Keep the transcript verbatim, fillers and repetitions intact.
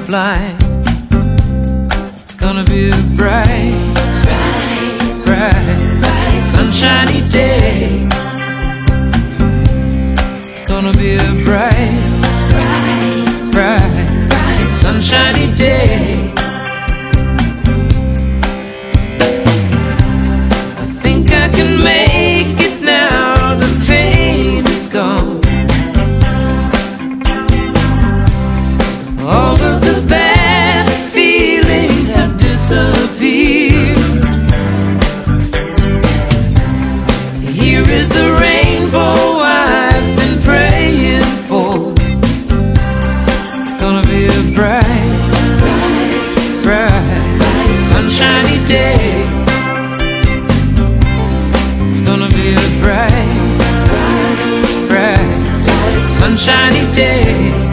blind. It's gonna be a bright, bright, bright, bright sunshiny day. It's gonna be a bright, bright, bright, bright sunshiny day. I think I can make it now. The pain is gone. All of the bad feelings have disappeared. Here is the rainbow I've been praying for. It's gonna be a bright, bright, bright, bright sunshiny day. It's gonna be a bright, bright, bright, bright sunshiny day.